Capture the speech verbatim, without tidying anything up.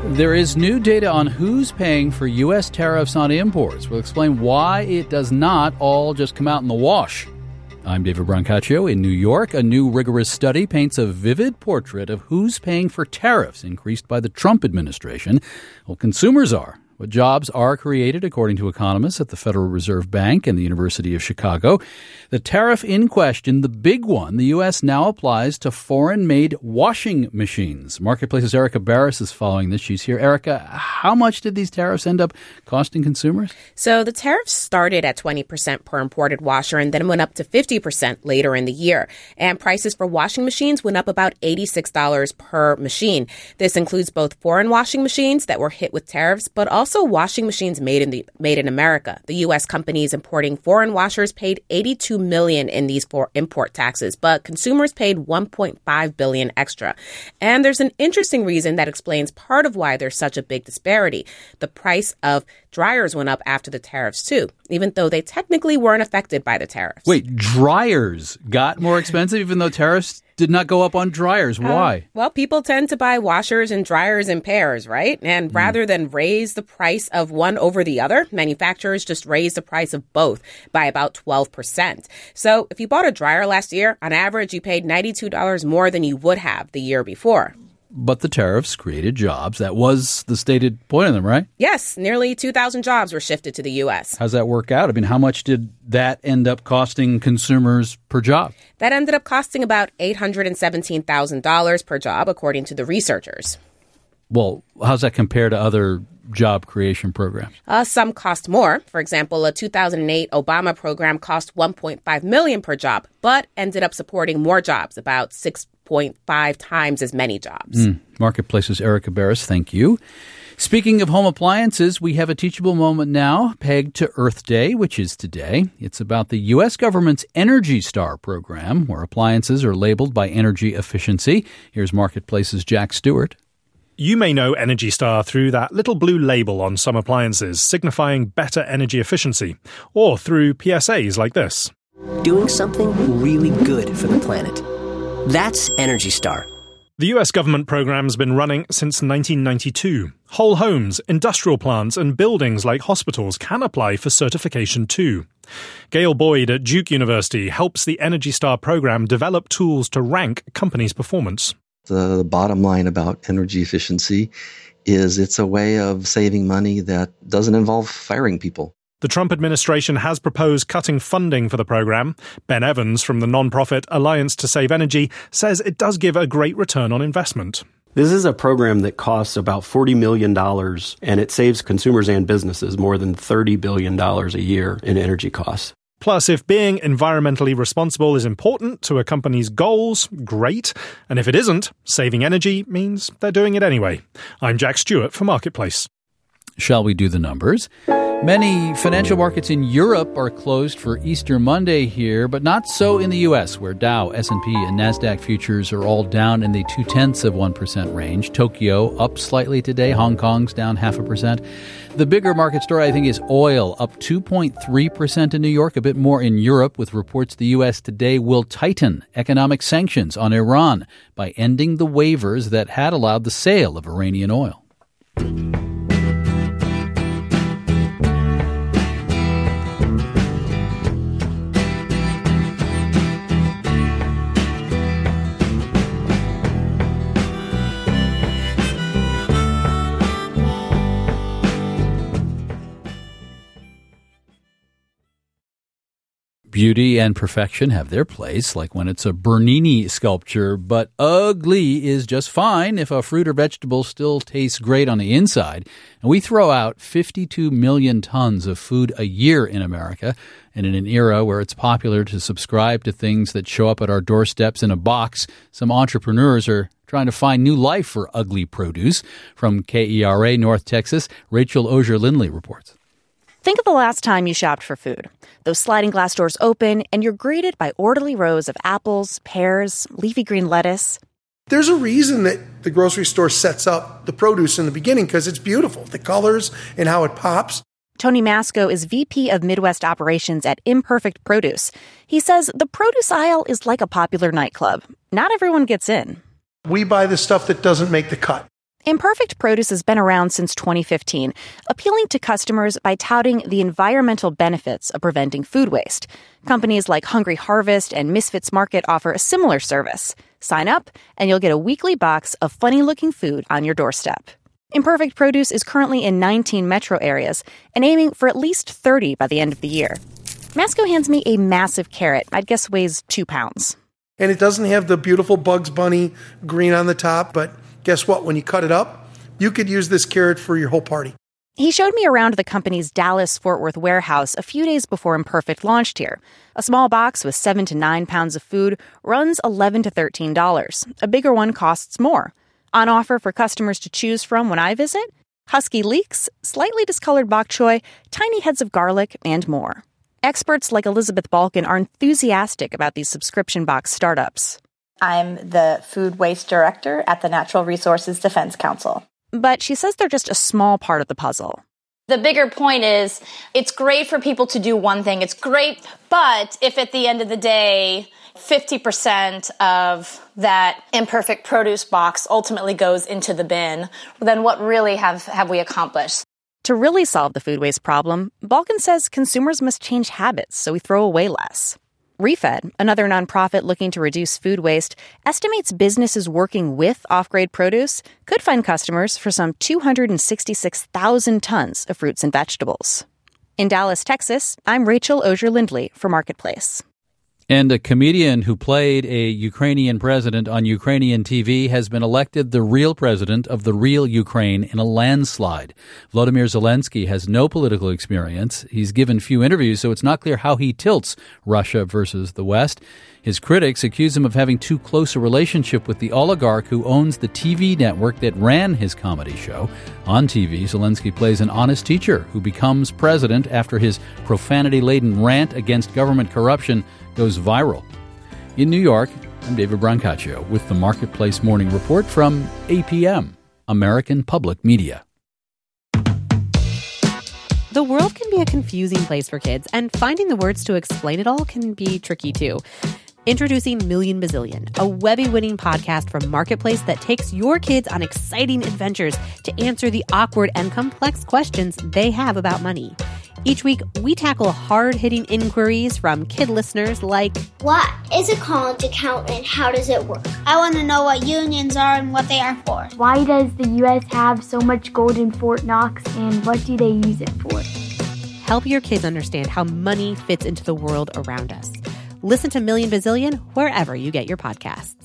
There is new data on who's paying for U S tariffs on imports. We'll explain why it does not all just come out in the wash. I'm David Brancaccio in New York. A new rigorous study paints a vivid portrait of who's paying for tariffs increased by the Trump administration. Well, consumers are. What jobs are created, according to economists at the Federal Reserve Bank and the University of Chicago. The tariff in question, the big one, the U S now applies to foreign-made washing machines. Marketplace's Erica Barris is following this. She's here. Erica, how much did these tariffs end up costing consumers? So the tariffs started at twenty percent per imported washer and then went up to fifty percent later in the year. And prices for washing machines went up about eighty-six dollars per machine. This includes both foreign washing machines that were hit with tariffs, but also Also, washing machines made in the made in America. The U S companies importing foreign washers paid eighty-two million dollars in these four import taxes, but consumers paid one point five billion dollars extra. And there's an interesting reason that explains part of why there's such a big disparity. The price of dryers went up after the tariffs, too, even though they technically weren't affected by the tariffs. Wait, dryers got more expensive even though tariffs did not go up on dryers. Why? Uh, well, people tend to buy washers and dryers in pairs, right? And mm. rather than raise the price of one over the other, manufacturers just raise the price of both by about twelve percent. So if you bought a dryer last year, on average, you paid ninety-two dollars more than you would have the year before. But the tariffs created jobs. That was the stated point of them, right? Yes. Nearly two thousand jobs were shifted to the U S. How's that work out? I mean, how much did that end up costing consumers per job? That ended up costing about eight hundred seventeen thousand dollars per job, according to the researchers. Well, how's that compare to other job creation programs? Uh, some cost more. For example, a two thousand eight Obama program cost one point five million dollars per job, but ended up supporting more jobs, about six point five times as many jobs. Mm. Marketplace's Erica Barris, thank you. Speaking of home appliances, we have a teachable moment now pegged to Earth Day, which is today. It's about the U S government's Energy Star program, where appliances are labeled by energy efficiency. Here's Marketplace's Jack Stewart. You may know Energy Star through that little blue label on some appliances signifying better energy efficiency, or through P S As like this. Doing something really good for the planet. That's Energy Star. The U S government program's been running since nineteen ninety-two. Whole homes, industrial plants, and buildings like hospitals can apply for certification too. Gail Boyd at Duke University helps the Energy Star program develop tools to rank companies' performance. The bottom line about energy efficiency is it's a way of saving money that doesn't involve firing people. The Trump administration has proposed cutting funding for the program. Ben Evans from the nonprofit Alliance to Save Energy says it does give a great return on investment. This is a program that costs about forty million dollars, and it saves consumers and businesses more than thirty billion dollars a year in energy costs. Plus, if being environmentally responsible is important to a company's goals, great. And if it isn't, saving energy means they're doing it anyway. I'm Jack Stewart for Marketplace. Shall we do the numbers? Many financial markets in Europe are closed for Easter Monday here, but not so in the U S, where Dow, S and P, and NASDAQ futures are all down in the two-tenths of one percent range. Tokyo up slightly today. Hong Kong's down half a percent. The bigger market story, I think, is oil, up two point three percent in New York, a bit more in Europe, with reports the U S today will tighten economic sanctions on Iran by ending the waivers that had allowed the sale of Iranian oil. Beauty and perfection have their place, like when it's a Bernini sculpture, but ugly is just fine if a fruit or vegetable still tastes great on the inside. And we throw out fifty-two million tons of food a year in America, and in an era where it's popular to subscribe to things that show up at our doorsteps in a box, some entrepreneurs are trying to find new life for ugly produce. From K E R A North Texas, Rachel Osier-Lindley reports. Think of the last time you shopped for food. Those sliding glass doors open, and you're greeted by orderly rows of apples, pears, leafy green lettuce. There's a reason that the grocery store sets up the produce in the beginning, because it's beautiful, the colors and how it pops. Tony Masco is V P of Midwest Operations at Imperfect Produce. He says the produce aisle is like a popular nightclub. Not everyone gets in. We buy the stuff that doesn't make the cut. Imperfect Produce has been around since twenty fifteen, appealing to customers by touting the environmental benefits of preventing food waste. Companies like Hungry Harvest and Misfits Market offer a similar service. Sign up, and you'll get a weekly box of funny-looking food on your doorstep. Imperfect Produce is currently in nineteen metro areas and aiming for at least thirty by the end of the year. Masco hands me a massive carrot, I'd guess weighs two pounds. And it doesn't have the beautiful Bugs Bunny green on the top, but guess what? When you cut it up, you could use this carrot for your whole party. He showed me around the company's Dallas-Fort Worth warehouse a few days before Imperfect launched here. A small box with seven to nine pounds of food runs eleven to thirteen dollars. A bigger one costs more. On offer for customers to choose from when I visit, husky leeks, slightly discolored bok choy, tiny heads of garlic, and more. Experts like Elizabeth Balkin are enthusiastic about these subscription box startups. I'm the food waste director at the Natural Resources Defense Council. But she says they're just a small part of the puzzle. The bigger point is it's great for people to do one thing. It's great, but if at the end of the day, fifty percent of that imperfect produce box ultimately goes into the bin, then what really have, have we accomplished? To really solve the food waste problem, Balkin says consumers must change habits so we throw away less. Refed, another nonprofit looking to reduce food waste, estimates businesses working with off-grade produce could find customers for some two hundred sixty-six thousand tons of fruits and vegetables. In Dallas, Texas, I'm Rachel Osier-Lindley for Marketplace. And a comedian who played a Ukrainian president on Ukrainian T V has been elected the real president of the real Ukraine in a landslide. Volodymyr Zelensky has no political experience. He's given few interviews, so it's not clear how he tilts Russia versus the West. His critics accuse him of having too close a relationship with the oligarch who owns the T V network that ran his comedy show. On T V, Zelensky plays an honest teacher who becomes president after his profanity-laden rant against government corruption goes viral. In New York, I'm David Brancaccio with the Marketplace Morning Report from A P M, American Public Media. The world can be a confusing place for kids, and finding the words to explain it all can be tricky too. Introducing Million Bazillion, a Webby-winning podcast from Marketplace that takes your kids on exciting adventures to answer the awkward and complex questions they have about money. Each week, we tackle hard-hitting inquiries from kid listeners like, what is a college account and how does it work? I want to know what unions are and what they are for. Why does the U S have so much gold in Fort Knox and what do they use it for? Help your kids understand how money fits into the world around us. Listen to Million Bazillion wherever you get your podcasts.